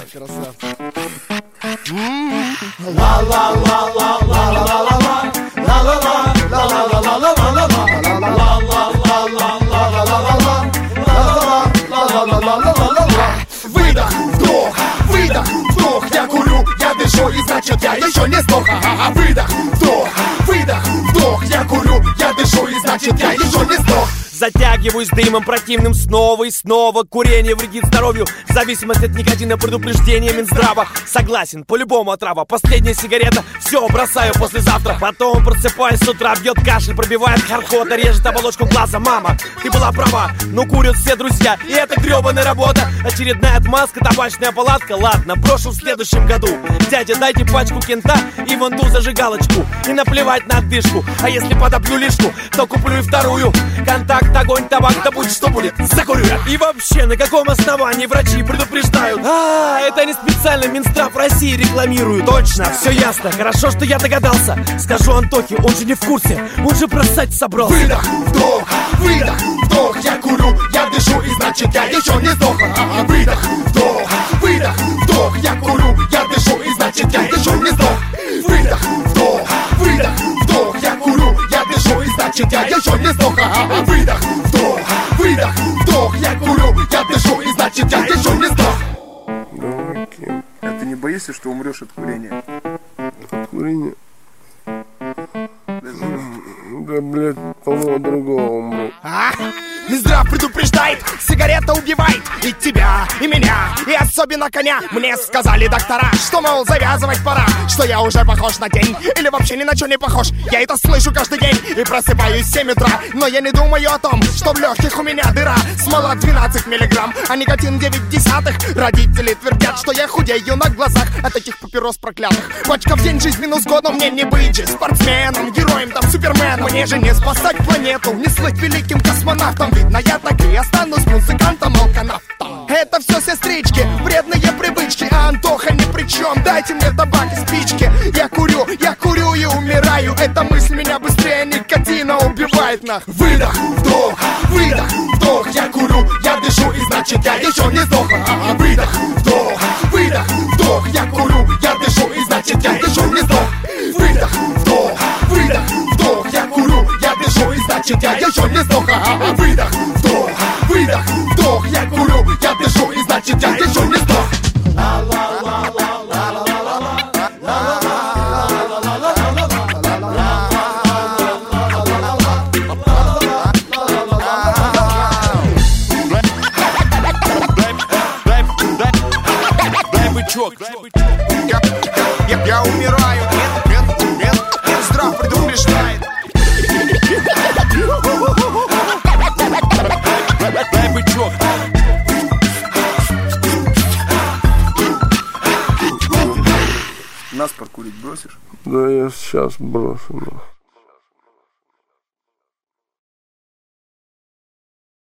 Красавчик. Выдох, вдох, выдох, вдох. Я курю, я дышу, и значит я еще не сдох. Выдох, вдох, выдох, вдох. Я курю, я дышу, и значит я еще не сдох. Затягиваюсь дымом противным снова и снова. Курение вредит здоровью, зависимость от никотина, предупреждение Минздрава. Согласен, по-любому отрава. Последняя сигарета, все, бросаю послезавтра. Потом просыпаюсь с утра, бьет кашель, пробивает харкота, режет оболочку глаза. Мама, ты была права, но курят все друзья, и это гребаная работа. Очередная отмазка, табачная палатка. Ладно, брошу в следующем году. Дядя, дайте пачку кента и вон ту зажигалочку. И наплевать на отдышку, а если подопью лишку, то куплю и вторую. Контакт, огонь, табак, да будь что будет, закурю я. И вообще, на каком основании врачи предупреждают? Это не специально Минздрав России рекламируют. Точно, все ясно, хорошо, что я догадался. Скажу Антохе, он же не в курсе, он же бросать собрался. Выдох, вдох, выдох, вдох. Я курю, я дышу, и значит я еще не сдох. Выдох, вдох, выдох, вдох. Я курю, я дышу, и значит я еще не сдох. Выдох, вдох, выдох, вдох. Я курю, я дышу, и значит я еще не сдох. Выдох, вдох, выдох, вдох. Я курю, я дышу, и значит я еще не сдох. Давай, Ким. А ты не боишься, что умрешь от курения? От курения? Да, блядь, по-моему, другого умру. Минздрав предупреждает, сигарета убивает и тебя, и меня, и особенно коня. Мне сказали доктора, что, мол, завязывать пора, что я уже похож на тень, или вообще ни на что не похож. Я это слышу каждый день и просыпаюсь в 7 утра, но я не думаю о том, что в легких у меня дыра. Смола 12 миллиграмм, а никотин 9 десятых. Родители твердят, что я худею на глазах от этих папирос проклятых. Пачка в день, жизнь минус год, но мне не быть же спортсменом, героем там, суперменом. Мне же не спасать планету, не слыть великим космонавтом. Видно, я так и останусь музыкантом-алканавтом. Это все сестрички, вредные привычки, а Антоха ни при чем. Дайте мне табак и спички. Я курю и умираю. Эта мысль меня быстрее никотина убивает, нах. Выдох, вдох, выдох, вдох. Я курю, я дышу, и значит я еще не сдох. Выдох, вдох, выдох, вдох. Я курю, я дышу, и значит я еще не сдох. Выдох, вдох, выдох, вдох. Я курю, я дышу, и значит я еще не сдох. Выдох, вдох, выдох, вдох. Я курю, я дышу, и значит я еще не сдох. Я умираю, Минздрав предупреждает. Нас покурить бросишь? Да я сейчас брошу.